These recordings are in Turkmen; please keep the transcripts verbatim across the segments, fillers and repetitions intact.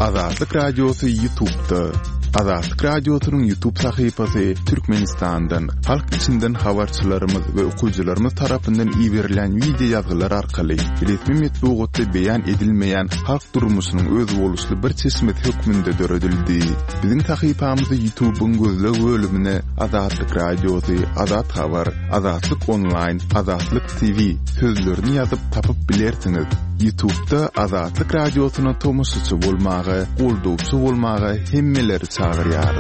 Azatlyk Radiosu YouTube'da. Azatlyk Radiosu'nun YouTube sayfasy Türkmenistan'dan, halk içinden habarçylarymyz we okuyjylarymyz tarapyndan ýiberilen video ýazgylar arkaly resmi metbuatda beýan edilmeýän halk durmuşynyň öz boluşly bir çeşmet hökmünde döredildi. Biziň sayfamyzy YouTube'un gözleg bölümine Azatlyk Radiosu, Azat Habar, Azatlyk Online, Azatlyk T V sözlerini ýazyp tapyp bilersiňiz. YouTube'da Azatlyk Radiosu'na tomusçy bolmagy, goldowçy bolmagy hemmeleri çağırýar.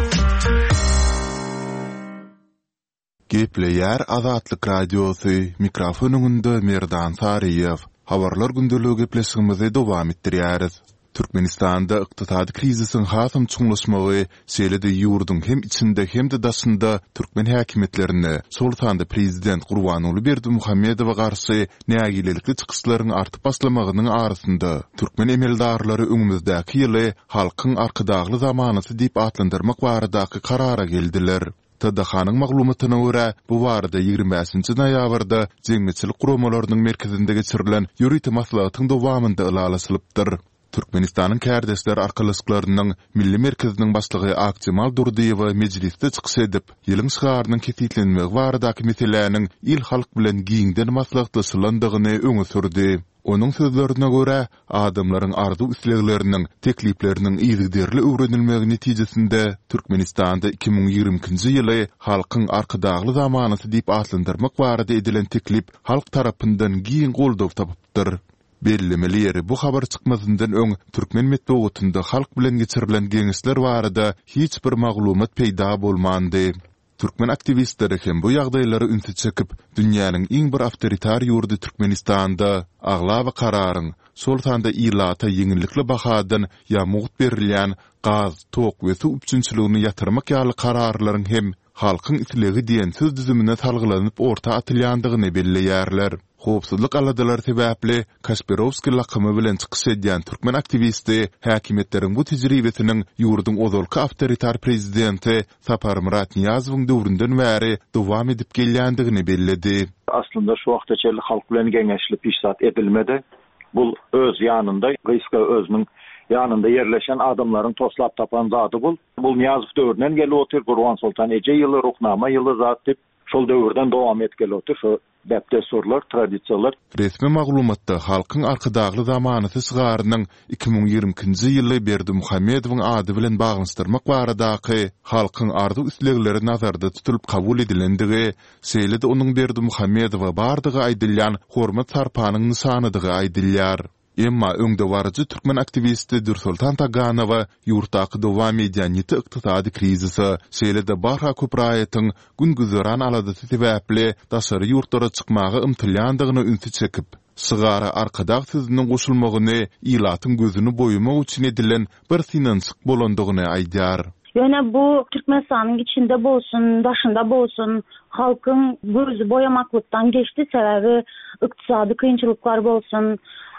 Gepleýär Azatlyk Radiosu, mikrofonunda Merdan Sariýew. Habarlar gündeligi gepleşigimizi dowam etdirýäris. Türkmenistanda ykdysady krizisiň hasam çuňlaşmagy şeýle-de ýurdun hem içinde hem de daşynda türkmen häkimetlerini, Sultanda prezident Gurbanuly Berdimuhammedowa garşy nägilelikli çykyşlaryň artyp baslamagynyň arasynda türkmen emeldarlary öňümüzdäki ýyly halkyň arkadagly zamanysy diýip atlandyrmak baradaky karara geldiler. T D H-nyň maglumatyna görä, bu barada ýygrimi beşinji noýabrda jeňmeçilik guramalarynyň merkezinde geçirilen ýürüti maslahatyň dowamynda ýalaslypdyr. Türkmenistanyň kärdeşler arkalyşyklarynyň milli merkeziniň başlygy Akçemal Durdiýew mejlisde çykyş edip, ýylyň şygarynyň kesitlenmegi baradaky meseleleriň il halk bilen giňden maslahatlaşylandygyny öňe sürdi. Onuň sözlerine görä, adamlaryň arzu islegleriniň, teklipleriniň ýygyderli öwrenilmegi netijesinde Türkmenistanda iki bin ýigrimkinji ýyly halkyň arkadagly zamanysy diýip atlandyrmak barada edilen teklip halk tarapyndan giň goldaw tapypdyr. Bellemeleri bu habar çykmasyndan öň türkmen metbuatynda halk bilen geçirilen geňişler barada hiç bir maglumat peýda bolmandy. Türkmen aktivistleri hem bu ýagdaýlary ünsi çekip, dünýäniň iň bir awtoritar ýurdy Türkmenistanda agla we kararyň Sultanda ilata ýeňillikli bahadan ýamut berilýän gaz, tok we su üçinçiligini ýatyrmak ýaly kararlaryň hem halkyň islegi diýen söz düzümine talgylanyp orta atylýandygyny belleýärler. Howpsuzlyk aladalar sebäpli Kasperovski lakamy bilen çykyş edýän türkmen aktivisti häkimetleriň bu tejribesiniň ýurduň ozalky awtoritar prezidenti Sapar Murat Niyazowyň döwründen bäri dowam edip gelýändigini belledi. Aslında şu wagtçaly halk bilen geňeşli pişsat edilmedi. Bu öz ýanynda, gyska özüniň ýanynda ýerleşen adamlaryň toslap tapan zady bul. Bu Niyazow döwründen gelip otur, Gurban Sultan eje ýyly ruhnama ýyly zat dip şol döwürden dowam etgeli otur. Şu depdesorlar, tradisiýalar. Resmi maglumatda halkyň arkadagly zamanysy şygarynyň iki bin ýigrimkinji ýyly Berdimuhammedowyň ady bilen baglanyşdyrmak baradaky halkyň arzu islegleri nazarda tutulup kabul edilendigi, şeýle-de onuň Berdimuhammedowa bardygy aýdylýan hormat sarpanyň nysanydygy aýdylýar. Emma öňde barjy türkmen aktivisti Dursultan Taganowa ýurtdaky dowam edýän ýeti ykdysady krizisi, şeýle-de barha köpraýatyň güngüzäran aladysy sebäpli daşary ýurtlara çykmagy ymtylýandygyny ünsi çekip, şygara arkadag sözüniň goşulmagyny ilatyň gözüni boýamak üçin edilen bir finansyk bolandygyny aýdýar. Yani bu Türkmenistan'ın içinde bolsun, daşında bolsun, halkın gözü boyamaklıktan geçti sebebi ykdysady kıyınçılıklar bolsun,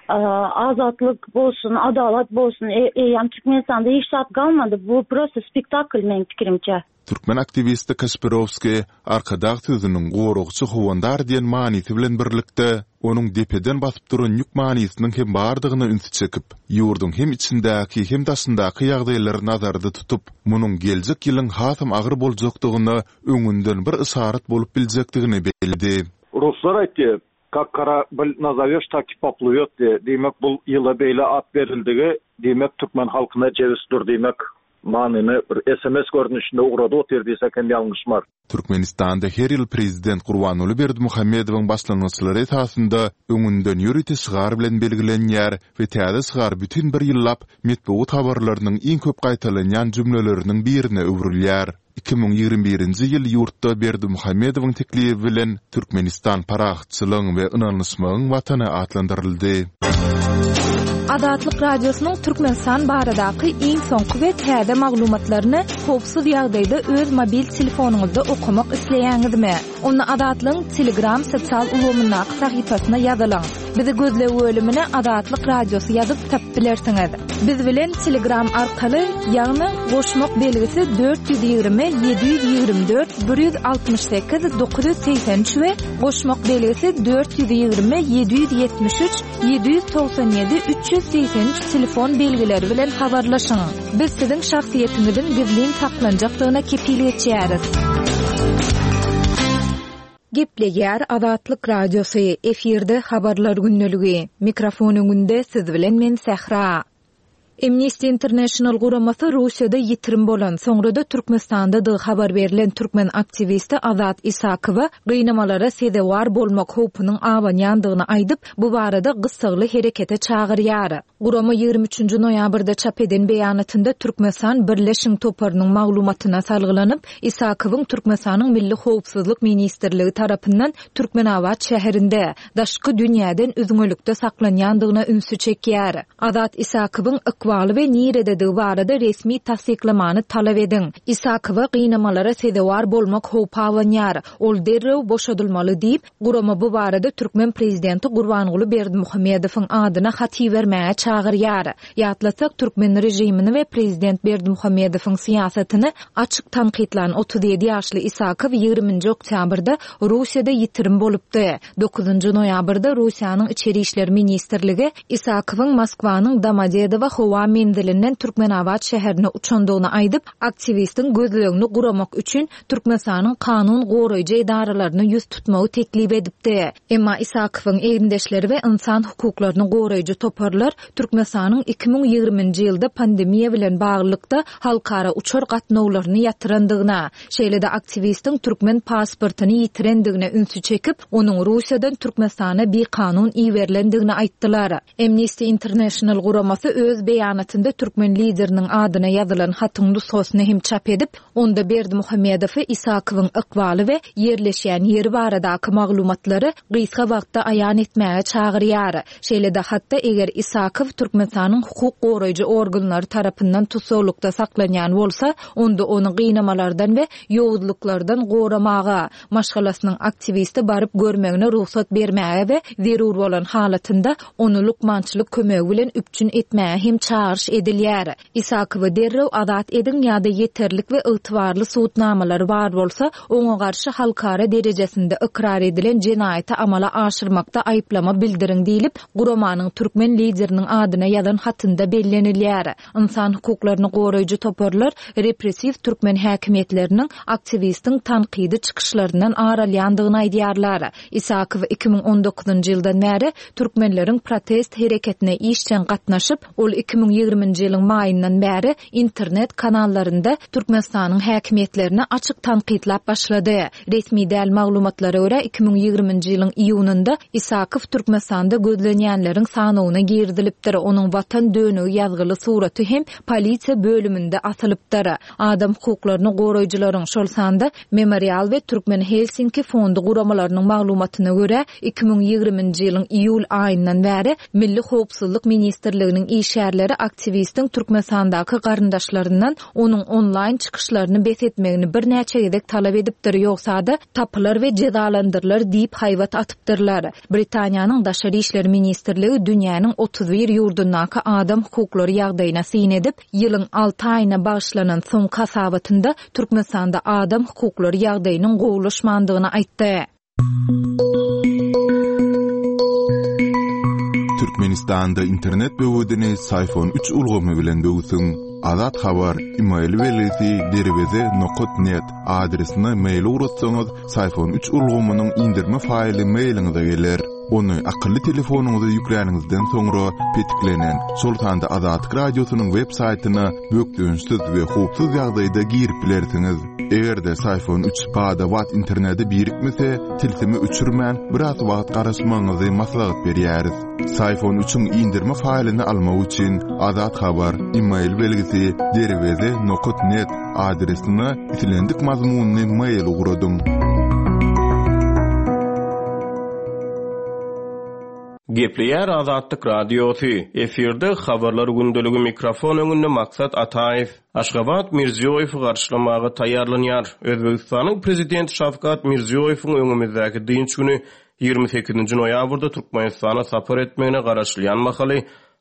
azatlık bolsun, adalet bolsun. E, e, yani Türkmenistan'da hiç saat kalmadı. Bu proses spektakl men pikirimçe. Türkmen aktivisti Kasperovski arkadag sözüniň gorugçy howandar diýen manysy bilen birlikde onuň depeden basyp duran ýük manysynyň hem bardygyny ünsi çekip, ýurdun hem içindäki hem daşyndaky ýagdaýlary nazarda tutup, munyň geljek ýylyň hasam agyr boljakdygyny öňünden bir isaret bolup biljekdigini belli. Ruslar aýtdy, как кара назовешь, так и поплывет. Demek bu yıla beyle at verildigi, demek Türkmen halkına cevizdir demek manini bir S M S görünüşünde uğradı oterdiyse kendi yanlışmar. Türkmenistan'da her yıl prezident Gurbanuly Berdimuhammedowyň başlanmaçylary esasında öňünden ýürüti şygar bilen belgilenýär we täze şygar bütün bir ýyllap metbuat habarlarynyň iň köp gaýtalanýan jümleleriniň birine öwrilýär. iki bin ýigrimbi birinji ýyl ýurtda Berdimuhammedowyň teklibi bilen Türkmenistan parahatçylygyň we ynanylmagyň watany atlandyryldy. Azatlyk Radiosynyň Türkmenistan baradaky iň soňky we täze maglumatlaryny howpsuz ýagdaýda öz mobil telefonuňyzda okumak isleýäňizmi? Onu Azatlyň Telegram sosial ulgamynyň sahypasyna ýazylaň. Bizi gözle bölümine Azatlyk Radiosu ýazyp tapyp bilersiňiz. Biz bilen Telegram arkaly ýagny goşmak belgisi dört yüz ýigirmi yedi yüz ýigirmi dört bir yüz altymyş sekiz dokuz yüz seksen üç we goşmak belgisi dört yüz ýigirmi yedi yüz ýetmiş üç yedi yüz to'qson yedi üç yüz seksen üç telefon belgileri bilen habarlaşın. Biz sizin şahsiyetinizin gizlin saklanacaqlığına kepil etýäris. Gepleýär Azatlyk radiosu efirde habarlar günneligi. Mikrofon öňünde siz bilen men Sehra. Amnesty International guramasy Russiýada ýitirim bolan, soňra da Türkmenistanda da habar berilen türkmen aktivisti Azat Isakowa gynamalara sedewar bolmak hopunyň awanýandygyny aýdyp, bu barada gysgaly herekete çagyrýar. Gurama ýygrimi üçünji noýabrda çap eden beýanatynda Türkmenistan Birleşik Toparnyň maglumatyna salgylanyp, Isakowyň Türkmenistanyň Milli Howpsuzlyk Ministrligi tarapyndan Türkmenabat şäherinde daşky dünýäden üzüňlükde saklanýandygyna ünsü çekýär. Azat Isakowyň ykbaly we nirede barada resmi tasdiklamany talap edin. Isakowa gynamalara sedewar bolmak howpy awanýar. Ol derrew boşadylmaly diýip, gurama bu barada Türkmen prezidenti Gurbanguly Berdimuhammedowyň adyna hat bermäge çagyrýar. Ýatlasak, Türkmen rejimini we prezident Berdimuhammedowyň siýasatyny açyk tanqidlan otuz ýedi ýaşly Isakow ýygrimi oktýabrda Russiýada ýitirim bolupdy. dokuzunji noýabrda Russiýanyň içeri işler ministrligi Isakowyň Moskwanyň Domodedowo howa mendilinden Türkmenabat şäherine uçandygyny aýdyp, aktivistin gözlegini guramak üçin Türkmenistanyň kanun goraýjy idaralaryny ýüz tutmagy teklip edipdi. Emma Isakowyň eýindeşleri we insan hukuklaryny goraýjy toparlar Türkmenistanyň iki ming ýygrimiňji ýylda pandemiýa bilen baglykda halkara uçar gatnawlaryny ýatyrandygyna, şeýle-de aktivistin türkmen pasportyny ýitirendigine ünsü çekip, onuň Russiýadan Türkmenistana bir kanun iýerlendigini aýtdylar. Amnesty International guramasy öz beýanatynda türkmen lideriniň adyna ýazylan hatyň nusgasyny hem çap edip, onda Berdimuhammedow Isakowyň ykbaly we ýerleşýän ýeri baradaky maglumatlary gysga wagtda aýan etmäge çagyrýar. Şeýle-de hatda eger Isakow Türkmenistanyň hukuk goraýjy organlary tarapyndan tutsaklykda saklanýan bolsa, onda onu gynamalardan we ýowuzluklardan goramaga, maşgalasynyň aktivisti baryp görmegine ruhsat bermäge we zerur bolan halatynda onu lukmançylyk kömegi bilen üpçün etmäge hem çağırış edilýär. Isakowa derrew azat edin ýa-da ýeterlik we ygtybarly suwtnamalary bar bolsa, oňa garşy halkara derejesinde ikrar edilen jenaýaty amala aşyrmakda aýplama bildirin diýilip, guramanyň türkmen lideriniň adyna ýazan hatynda bellenilýär. İnsan hukuklaryny goraýjy toparlar repressiw türkmen häkimetleriniň aktivistin tanqidi çykyşlaryndan aralýandygyny aýdýarlar. Isakow iki ming on dokuzunji ýyldan bäri türkmenleriň protest hereketine işçen gatnaşyp, ol iki ming ýygrimiňji ýylyň maýyndan bäri internet kanallarynda Türkmenistanyň häkimetlerini açyk tanqidlap başlady. Resmi däl maglumatlara görä iki ming ýygrimiňji ýylyň iýunynda Isakow Türkmenistanda gözlenýänleriň sanawyna girdilipdir. Onuň watan dönügi ýazgyly suraty hem polisiýa bölüminde asylypdyr. Adam hukuklaryny goraýjylaryň şol sanda Memorial we Türkmen Helsinki fondy guramalarynyň maglumatyna görä iki ming ýygrimiňji ýylyň iýul aýyndan bäri Milli Howpsuzlyk Ministrliginiň işgärleri aktivistin Türkmenistandaky garyndaşlaryndan onuň onlaýn çykyşlaryny besetmegini bir näçe gezek talap edipdir, ýoksa-da tapylar we cezalandyrlar diýip haýwat atypdyrlar. Britaniýanyň Daşary işler ministrligi dünýäniň otuz bir ýurdundaky adam hukuklary ýagdaýyna syn edip, ýylyň alty aýyna bagyşlanan soň kasabatynda Türkmenistanda adam hukuklary ýagdaýynyň gowulaşmandygyny aýtdy. Türkmenistanda internet böwedini iPhone üç ulgamy bilen böwsün. Azat habar email welisi derweze nokta net adresine mail uratsaňyz iPhone üç ulgamynyň indirme faýly mailiňize geler. Onu akıllı telefonuňyza ýükläňizden soňra petiklenen Sultanda Azatlyk radiosynyň web saýtyna bökdüňsiz we howpsuz ýagdaýda girip bilersiňiz. Egerde iPhone üç pada wat interneti birikmese, tilsimi öçürmän biraz wagt garaşmaňyzy maslahat berýäris. iPhone üçüň indirme faýlyny almak üçin Azat habar email belgisi derweze nokta net adresine itilendik mazmunyny mail ugradym. Gepleýär Azatlyk radiosu. Efirde habarlar gündeligi mikrofon öňünde Maksat Ataýew. Aşgabat Mirziýowy garşylamagy taýýarlanýar. Özbegistanyň prezidenti Şawkat Mirziýowyň öňümizdäki dinç güni ýygrimi sekizinji noýabrda Türkmenistana sapar etmegine garaşylýan mahaly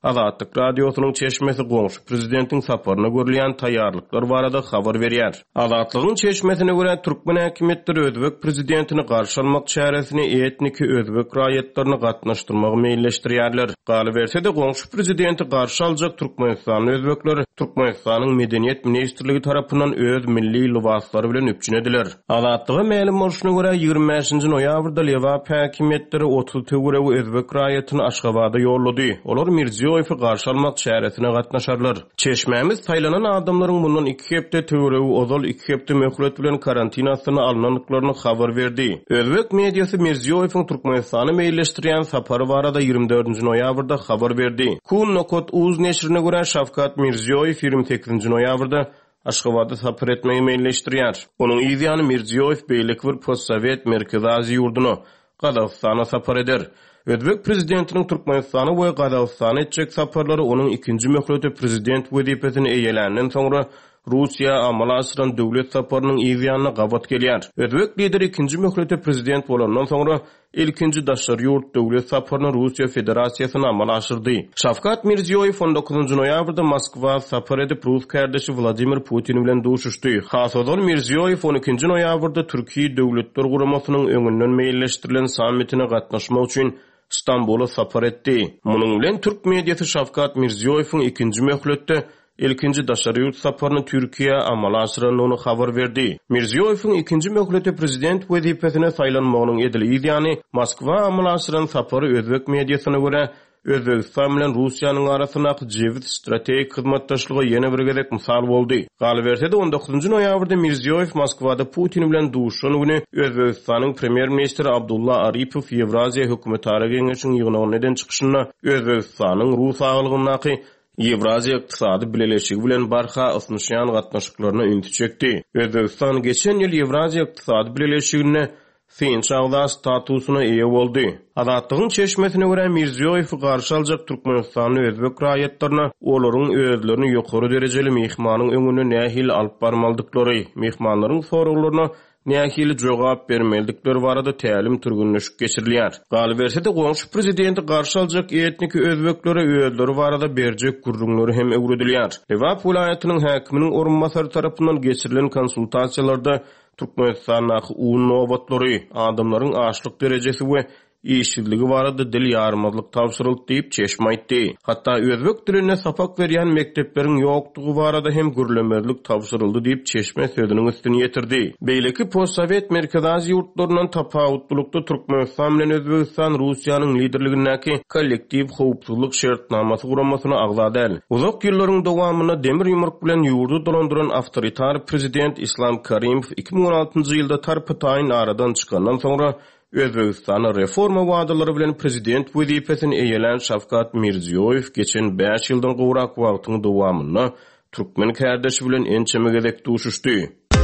Azatlyk radiosynyň çeşmesi goňşy prezidentin saparyna görülýän taýýarlyklar barada habar berýär. Azatlygyň çeşmesine görä türkmen häkimetleri özbek prezidentini garşy almak çäresini etniki özbek raýatlaryny gatnaşdyrmagy meýilleşdirýärler. Galy berse de goňşy prezidenti garşy aljak Türkmenistanyň özbekleri Türkmenistanyň medeniýet ministrligi tarapyndan öz milli libaslary bilen öpjünediler. Azatlyga ma'lum bolşuna görä ýygrimi beşinji noýabrda Lewap häkimetleri otuz töweregi özbek raýatyny Aşgabatda ýollady. Olar Mirziýowy garşy almak çäresine gatnaşarlar. Çeşmämiz taýlanan adamlaryň bundan iki hepde töweregi ozal iki hepde möhlet bilen karantinasyna alnanyklaryny habar berdi. Özbek mediýasy Mirziýowyň Türkmenistany meýilleşdirýän sapary barada ýygrimi dördünji noýabrda habar berdi. Kun Nokot Uz neşrine görä Şafkat Mirziýowy ýygrimi sekizinji noýabrda Aşgabatda sapar etmeyi meýilleşdirýär. Onuň ýa-ni Mirziýowy beýlik bir postsovet merkezi Aziýa ýurduny Gazagstana sapar eder. Özbek prezidentiniň Türkmenistana we Gazagstana etjek saparlary onuň ikinji möhleti prezident wezipesini eýelänenden soňra Russiýa amal aşyran döwlet saparynyň ýa-ni gabat gelýär. Özbek lideri ikinji möhleti prezident bolandan soňra ilkinji daşary ýurt döwlet saparyny Russiýa Federasiýasyna amal aşyrdy. Şafkat Mirziýowy on dokuzunji noýabrda Moskwa sapar edip Rus kardeşi Vladimir Putin bilen duşuşdy. Hasodon Mirziýowy on ikinji noýabrda Türkiýe döwletler guramasynyň öňünden meýilleşdirilen sammitine gatnaşmak üçin İstanbul'a sapar etdi. Munyň bilen Türk mediýasy Şafkat Mirziýowyň ikinji möhletde ilkinji daşary ýurt saparyny Türkiýe amal aşyranyny habar berdi. Mirziýowyň ikinji möhleti prezident wezipesine saýlanmagynyň edili ýa-ni Moskwa amal aşyran sapary özbek mediýasyna görä Özbegistan bilen Russiýanyň arasyna jewit strategik hyzmatdaşlygy ýene bir gezek mysal boldy. Galy berse de on dokuzunji noýabrda Mirziýowy Moskwada Putin bilen duşuşan güni Özbegistanyň premier ministri Abdullah Aripow Ýewraziýa hökümetara geňeşiň ýygynyň çykyşyna Özbegistanyň Rus aglygyny Ýewraziýa ykdysady birleşigi bilen barha ysnşýan gatnaşyklaryna ünti çekdi. Özbegistan geçen ýyl Ýewraziýa ykdysady birleşigine fin çağda statusyna eýe boldy. Azatlygyň çeşmesine görä Mirziýowy garşy aljak Türkmenistanyň özbek raýatlaryna olaryň özlerini ýokary derejeli mehmanyň öňüne nähil alyp barmaldyklary, mehmanlaryň soraklaryna nähil jogap bermeldikleri barada tälim türgünleşik geçirilýär. Galy berse de goňşy prezidenti garşy aljak etniki özbeklere öýleri barada berjek gurrunlary hem öwredilýär. Lewap vilayatynyň häkiminiň orunmasary tarapyndan geçirilen konsultasiýalarda Türkmenistanyň uň nowatlary, adamlaryň açlyk derejesi we işçiligi barada dil ýarmazlyk tapşyryldy diýip çeşme aýtdy. Hatda özbek diline sapak berýän mektepleriň ýokdugy barada hem gürlemezlik tapşyryldy diýip çeşme sözüniň üstüne ýetirdi. Beýleki postsovet merkezi Aziýa ýurtlarynyň tapawutlukda Türkmenistan bilen Özbegistan Russiýanyň liderligindäki kollektiw howpsuzlyk şertnamasy guramasyna agzadal. Uzak ýyllaryň dowamyna demir ýumruk bilen ýurdu dolandyran awtoritar prezident Islom Karimow iki bin on altynjy ýylda tarpytaýyn aradan çykandan soňra Özbegistanyň reforma wadalary bilen prezident wezipesini eýelen Şafkat Mirziýowy geçen beş ýyldan gowrak wagtyň dowamyna türkmen kardeşi bilen ençeme gezek duşuşdy.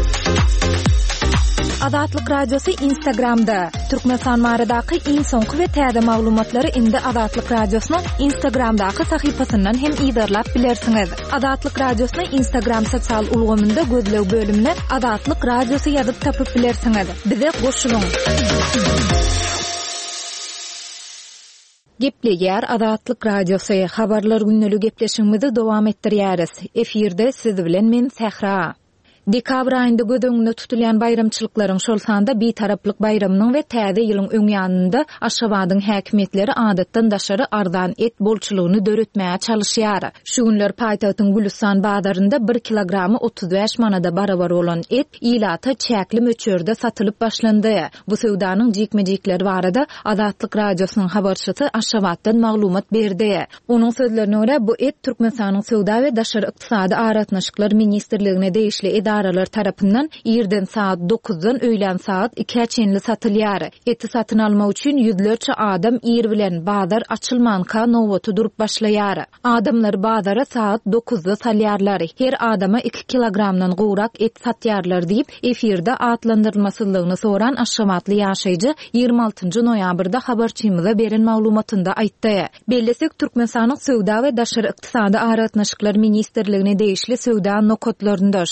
Azatlyk radiosu Instagramda. Türkmenistan baradaky iň soňky we täze maglumatlary indi Azatlyk radiosynyň Instagramdaky sahypasyndan hem ýa-da bilersiňiz. Azatlyk radiosynyň Instagram sosial ulgamynda gözlew bölümine Azatlyk radiosu ýazyp tapyp bilersiňiz. Bize goşulyň. Gepleýär Azatlyk radiosu habarlar günnälik gepleşigimizi dowam etdirýäris. Efirde siz bilen men Sehra. Dekabr aýynda gödöňünde tutulýan bayramçylyklaryň şol sanda bir taraplyk bayramynyň we täze ýylyň öňýanynda Aşgabatyň häkimetleri adatdan daşary ardan et bolçulugyny döretmäge çalyşýar. Şu günler paýtagtyň Gülistan bazarynda bir kilogramy otuz beş manada barabar bolan et ýylata çäkli möçörde satylyp başlandy. Bu sowdanyň jekmejekleri barada Azatlyk radiosynyň habarçysy Aşgabatdan maglumat berdi. Onuň sözlerine görä bu et Türkmenistanyň sowda we daşary ykdysady aratnaşyklar ministrligine değişli aralar tarapyndan ýerden saat dokuzdan öýlen saat ikiye çenli satylýar. Eti satyn almak üçin ýüzlerçe adam ýer bilen bazar açylmanka nowaty durup başlaýar. Adamlar bazara saat dokuzda salýarlar. Her adama iki kilogramdan gowrak et satýarlar diýip efirde atlandyrylmasylygyny soran Aşgabatly ýaşaýjy ýygrimi altynjy noýabrda habarçymyza beren maglumatynda aýtdy. Bellesek Türkmenistanyň sowda we daşary ykdysady aratnaşyklar ministrligine değişli sowda nokotlarynda şol sanda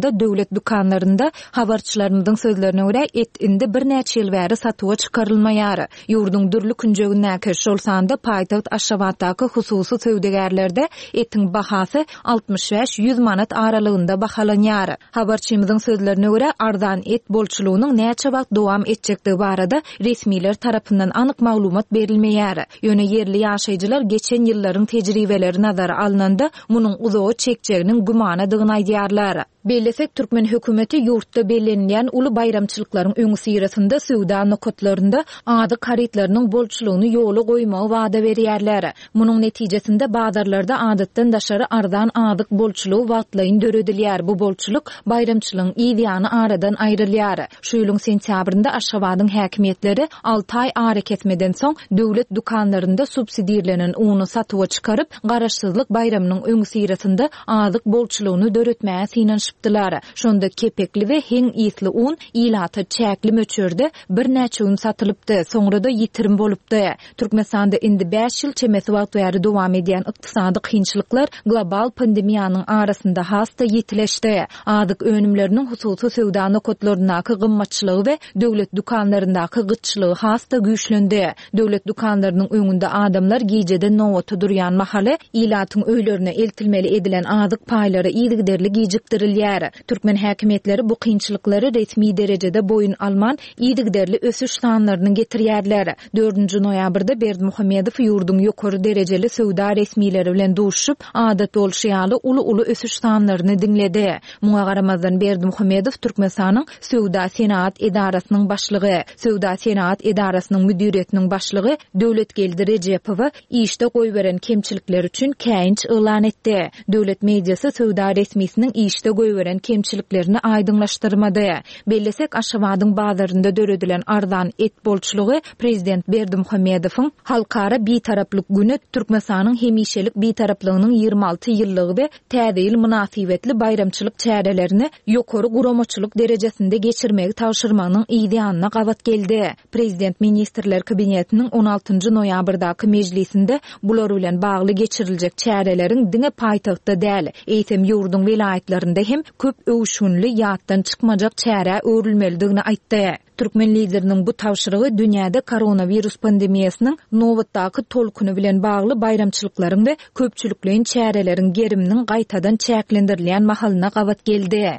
da döwlet dükanlarında habarçylarymyzyň sözlerine görä et indi bir näçe ýyl bäri satyga çykarylmaýar. Ýurdun dürli künjegindäki şol sanda paýtagyt Aşgabatdaky hususy söwdegärlerde etiň bahasy altmış beş yüz manat aralygynda bahalanýar. Habarçymyzyň sözlerine görä arzan et bolçulugynyň näçe wagt dowam etjektigi barada resmiler tarapyndan anyk maglumat berilmeýär. Ýöne yerli ýaşaýjylar geçen ýyllaryň tejribeleri nazara alynanda munyň uzagy çekjeginiň gumanadygyny aýdýarlar. Bellesek Türkmen hökümeti ýurtda bellenýän uly bayramçylyklaryň öňü sirasynda söwda nokatlarynda ady karitlarynyň bolçulugyny ýoly goýmagy wada berýärler. Munyň netijesinde bazarlarda adatdan daşary arzan adyk bolçulugy wagtlaýyn döredilýär. Bu bolçuluk bayramçylygyň ýygyny aradan aýrylýar. Şu ýylyň sentýabrynda Aşgabatyň häkimetleri alty ay ara kesmeden soň döwlet dukanlarynda subsidiýalenen uny satyga çykaryp, garaşsyzlyk bayramynyň öňü sirasynda adyk bolçulugyny döretmäge synanyp şonda kepekli we heň ýetli un ýylata çäkli möçürde bir näçe un satylypdy, soňra da ýitirim bolupdy. Türkmenistanda indi beş ýyl çemesi wagt bäri dowam edýän ykdysady kynçylyklar global pandemiýanyň arasynda hasta ýetileşdi. Adyk önümleriniň hususy söwda nokatlarynaky gymmatçylygy we döwlet dukanlaryndaky gytçylygy hasta güýçlendi. Döwlet dukanlarynyň öňünde adamlar gijede nowata durýan mahaly ýylatyň öýlerine eltilmeli edilen adyk paýlary ýygyderli gijikdirilýär. Türkmen häkimetleri bu kynçylyklary resmi derejede boyun alman ýygyderli ösüş sanlaryny getirýärler. dördünji noýabrda Berdimuhammedow ýurdun ýokary derejeli söwda resmileri bilen duşup adat bolşýaly uly-uly ösüş sanlaryny diňledi. Muňa garamazdan Berdimuhammedow Türkmenistanyň Söwda Senat Edarasynyň başlygy, Söwda Senat Edarasynyň müdiriýetiniň başlygy Döwletgeldi Rejepowa işde goý beren kemçilikler üçin käýinç elan etdi. Döwlet mediýasy söwda resmisiniň işde goý beren kemçiliklerini aýdyňlaşdyrmady. Bellesek Aşgabatyň bazarynda döredilen arzan et bolçulugy prezident Berdimuhammedowyň halkara bitaraplyk güni Türkmenistanyň hemişelik bitaraplygynyň ýygrimi alty ýyllygy we täze ýyl münasibetli bayramçylyk çärelerini ýokary guramaçylyk derejesinde geçirmegi tawşyrmanyň ýygyna gawat geldi. Prezident ministrler kabinetiniň on altynjy noýabrdaky mejlisinde bular bilen bagly geçiriljek çäreleriň diňe paýtagtda däl, eýtem ýurdun vilayetlerinde hem köp öwüşünli ýatdan çykmajak çäre öwrülmelidigini aýtdy. Türkmen lideriniň bu tawşyrygy dünýäde koronavirus pandemiýasynyň nowatdaky tolkuny bilen bagly bayramçylyklaryň we köpçülikliň çäreleriň geriminiň gaýtadan çäklendirilýän mahalyna gawat geldi.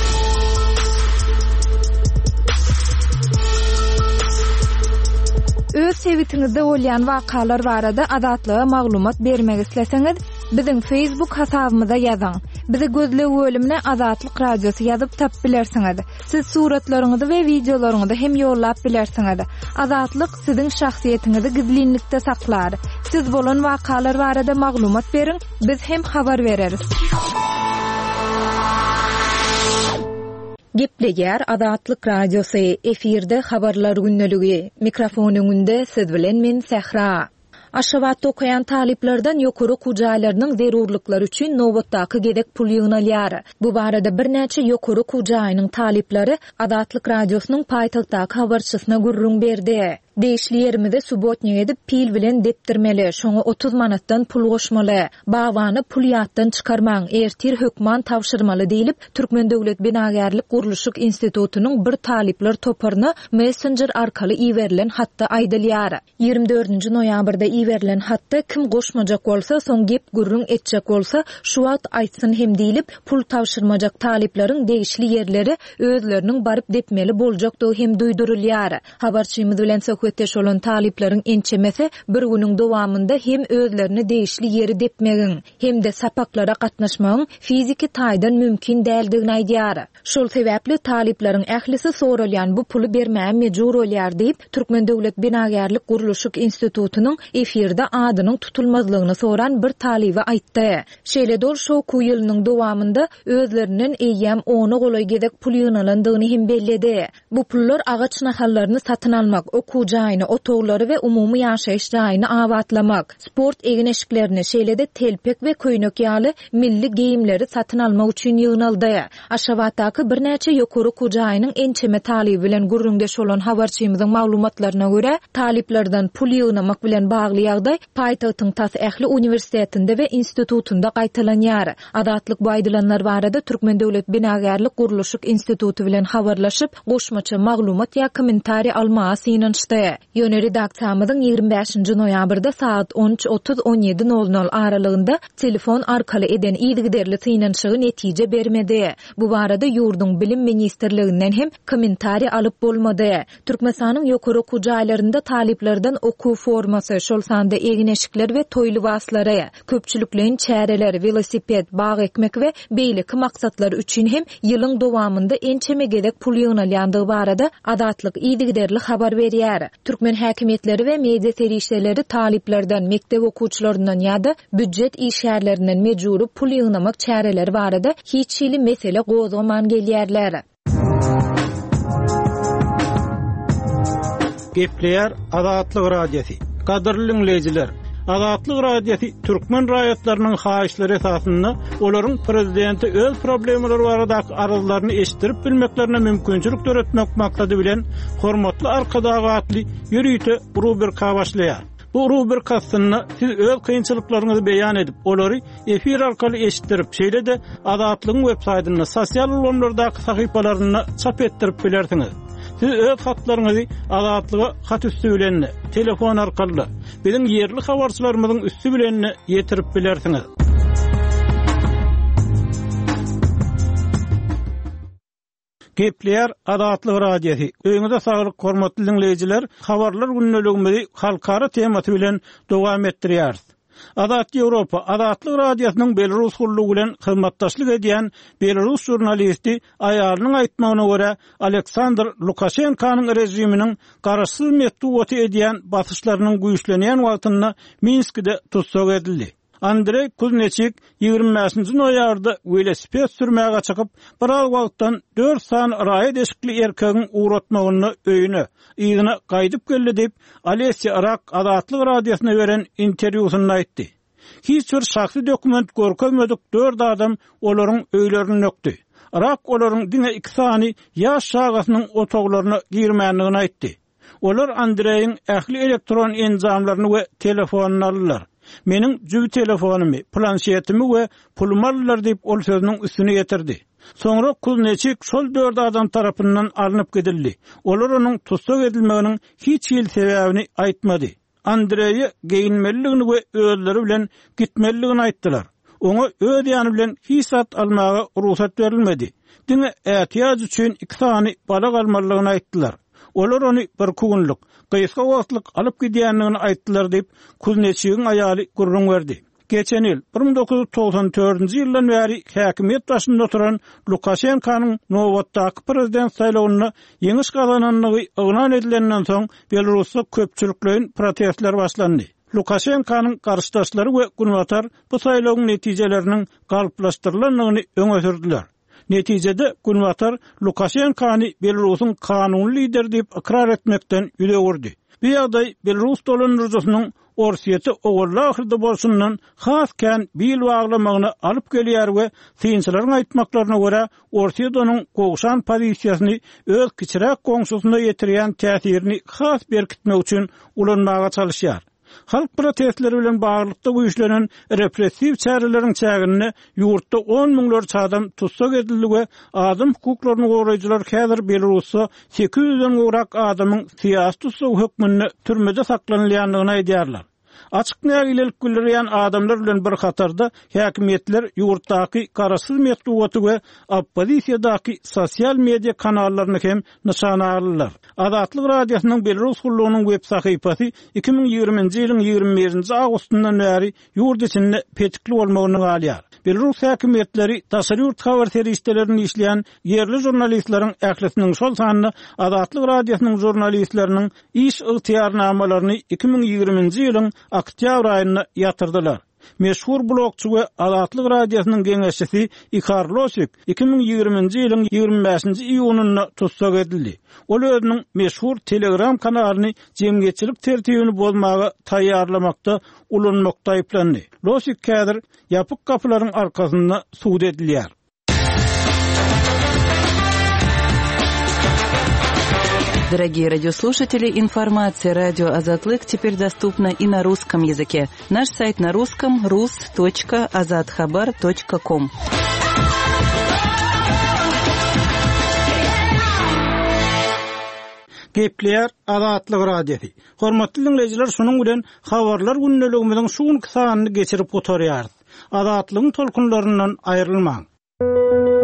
Öz sevitiňizde bolýan wakalar barada adatlyga maglumat bermek isleseňiz, biziň Facebook hasabymyza ýazyň. Bizi gözle bölümine Azatlyk Radiosu ýazyp tap bilersiňiz. Siz suratlaryňyzy we videolaryňyzy hem ýollap bilersiňiz. Azatlyk siziň şahsiýetiňizi gizlinlikde saklar. Siz bolan wakalar barada maglumat beriň, biz hem habar bereriz. Gepleýär Azatlyk Radiosu efirde habarlar günneligi. Mikrofon öňünde siz bilen men Sehra. Aşgabatda okayan taliplerden ýokary kujaýlarynyň zerurlyklary üçin nowatdaky gedek pul ýygnalýar. Bu barada bir näçe ýokary kujaýynyň talipleri Azatlyk Radiosynyň paýtagtdaky habarçysyna gurrun berdi. Deýişli ýerimizde subotňa edip pil bilen depdirmeli, şoňa otuz manatdan pul goşmaly. Bawany pul ýatdan çykarmaň, ertir hökman tawşyrmaly diýilip Türkmen Döwlet Benagerlik Guruluşyk Institutunyň bir talipler toparyna Messenger arkaly iwerilen hatda aýdylýar. ýygrimi dördünji noýabrda iwerilen hatda kim goşmajak bolsa, soň gep gurrun etjek bolsa, şu wagt aýtsyn hem diýilip pul tawşyrmajak talipleriň deýişli ýerleri özleriniň baryp depmeli boljakdygy hem duýdurulýar. Habarçymyz bilen söhbetdeş olan talipleriň ençemesi bir günüň dowamynda hem özlerini deýişli ýeri depmegiň hem de sapaklara gatnaşmagyň fiziki taýdan mümkin däldigini aýdýar. Şol sebäpli talipleriň ählisi soralýan bu puly bermäge mejbur bolýar diýip Türkmen Döwlet Benagerlik Guruluşyk Institutunyň efirde adynyň tutulmazlygyny soran bir talibi aýtdy. Şeýle dol şow ýylynyň dowamynda özlerinden eýýäm ony golay gedek pul ýynalandygyny hem belledi. Bu pullar agaç nahallaryny satyn almak, okuja jaýyny, otoglary we umumy ýaşaýyş jaýyny awatlamak, sport egineşiklerini, şeýlede telpek we köýnek ýaly milli geyimleri satyn almak üçin ýygnaldy. Aşgabatdaky bir näçe ýokary kujaýynyň ençeme talibi bilen gurrundeş bolan habarçymyzyň maglumatlaryna görä, taliplerden pul ýygnamak bilen bagly ýagdaý paýtagtyň Tas ähli universitetinde we institutunda gaýtalanýar. Adatlyk baýdylanlar barada Türkmen Döwlet Binagarlyk Guruluşyk institutu bilen habarlaşyp, goşmaça maglumat ýa kommentari almagy synançdy. Ýöne redaksiýamyzyň ýygrimi beşinji noýabrda saat on üç otuz on ýedi nol nol aralygynda telefon arkaly eden ýygyderli synançygy netije bermedi. Bu barada ýurdun bilim ministrliginden hem kommentari alyp bolmady. Türkmenistanyň ýokary kujaýlarynda taliplerden oku formasy, şol sanda egineşikler we toýly waslary, köpçüliklerin çäreleri, velosiped, bag ekmek we beýleki maksatlary üçin hem ýylyň dowamında ençeme gedek pul ýygnalýandygy barada adatlyk ýygyderli habar berýär. Türkmen häkimetleri we media serişleri taliplerden, mektep okuwçylaryndan ýa-da büdjet işgärlerinden mejburi pul ýygnamak çäreleri barada hiç ýyly mesele gozgaman gelýärler. Gepleýär Adatlyk radiosi. Gadyrly dinleýijiler, Adatlyk radiosi türkmen raýatlarynyň haýyşlary esasynda olaryň prezidenti öz problemleri baradaky arazylaryny eşitdirip bilmeklerine mümkinçilik töretmek maksady bilen hormatly arkadagy atly ýürüýte rubrika başlaýar. Bu rubrikasyny siz öz kynçylyklaryňyzy beýan edip, olary efir arkaly eşitdirip, şeýle-de Adatlygyň websaýtyna, sosial ulanlardaky sahypalaryna çap etdirip bilersiňiz. Siz öz hatlaryňyzy Adatlyga hat üstü bilen, telefon arkaly, biziň ýerli habarçylarymyzyň üstü bilen ýetirip bilersiňiz. Gepleýär Adatlyk radiosi. Öňüňizde saglyk, hormatly dinleýijiler, habarlar günneligimizi halkara temasy bilen dowam etdirýär. Adat Ýewropa, Adatlyk radiosynyň Belarus gullugy bilen hyzmatdaşlyk edýän Belarus jurnalisti aýalynyň aýtmagyna görä, Aleksandr Lukashenkanyň rejiminiň garaşsyz metduwaty edýän basyşlarynyň güýçlenýän wagtyna Minskde tutsak edildi. Andrey Kuznechik ýygrimi beşinji noýabrda velosiped sürmäge çykyp, bir az wagtdan dört san raýat eşikli erkegiň uğratmagyny öýüne, ýygyna gaýdyp geldi diýip Alessi Arak Adatlyk radiosyna beren interwýusynda aýtdy. Hiç bir şahsy dokument görkezmedik dört adam olaryň öýlerini nökdi. Arak olaryň diňe iki sany ýaş şagasynyň otoglaryna girmänligini aýtdy. Olar Andreyň ähli elektron enzamlaryny we telefonuny aldylar. Meniň jübi telefonumy, planşetimi we pulumy aldylar diýip ol sözüniň üstüne getirdi. Soňra Kuznechik şol dört adam tarapyndan alınıp gidildi. Olar onuň tutsak edilmeginiň hiç ýyl sebäbini aýtmady. Andreýe geyinmeligini we özleri bilen gitmeligini aýtdylar. Oňa öz ýany bilen hiç zat almaga ruhsat berilmedi. Diňe ätiýaz üçin iki sany bala almalygyny aýtdylar. Olar ony bir kunluk, gysga wagtlyk alyp gidýänligini aýtdylar diýip Kuznechigin aýaly gurrun berdi. Geçen ýyl bir ming dokuz yüz togsan dördünji ýyldan bäri häkimet başynda oturan Lukashenkanyň nowatdaky prezident saýlawyny ýeňiş gazananlygy ýylan edilenden soň Belarusda köpçüliklerin protestler başlandy. Lukashenkanyň garşdaşlary we günwatar bu saýlawyň netijeleriniň galyplaşdyrylanlygyny öňe sürdiler. Netijede günwatar Lukashenkany Belarusyň kanunly lider diýip ikrar etmekden ýüze gurdy. Bu ýagdaý Belarus dolandyrjysynyň Orsiýeti oğurlu ahyrda bolsundan hasken bil waglamagyny alyp gelýär we synçylaryň aýtmaklaryna görä Orsiýet onuň gowşan pozisiýasyny öz kiçirek goňşusyna ýetirýän täsirini has berkitmek üçin ulanmaga çalışýar. Halk protestleri bilen baglykda güýçlenen repressiw çäreleriň çägini ýurtda on miňlerçe adam tutsak edildi we adam hukuklaryny goraýjylar häzir Belarusda sekiz yüzden gorak adamyň syýasy tutsak hökmünde türmede saklanylýanlygyny aýdýarlar. Açyk nägilelik bildirýän adamlar bilen bir hatarda häkimetler ýurtdaky garaşsyz metduwaty we oppozisiýadaky sosial media kanallaryny hem nyşana aldylar. Adatlyk radiosynyň Belarus gullugynyň web sahypasy iki ming ýygrimiňji ýylyň ýygrimi birinji awgustyndan bäri ýurt içinde petikli bolmagyny galýar. Belarus häkimetleri taşary ýurt habar serişdelerini işleýän ýerli jurnalistlaryň ählisiniň şol sanyny Adatlyk radiosynyň jurnalistleriniň iş ygtyýarnamalaryny iki ming ýygrimiňji ýylyň oktýabr aýyna ýatyrdylar. Meşhur blogçu we Azatlyk radiosynyň geňeşçisi Ikar Losik iki ming ýygrimiňji ýylyň ýygrimi beşinji iýunyna tutsak edildi. Ol özüniň meşhur Telegram kanalyny jemgyýetçilik tertibini bozmagy taýýarlamakda ulanmakda aýplandy. Losik kädir ýapyk gapylaryň arkasynda suwd edilýär. Дорогие радиослушатели, информация радио «Азатлык» теперь доступна и на русском языке. Наш сайт на русском – рус точка азатхабар точка ком. Gepleýär Azatlyk radiosu. Hormatly dinleýijiler, şunuň bilen habarlar günneligimiziň şuň kysanyny geçirip oturýar. Azatlygyň tolkunlaryndan aýrylmaň.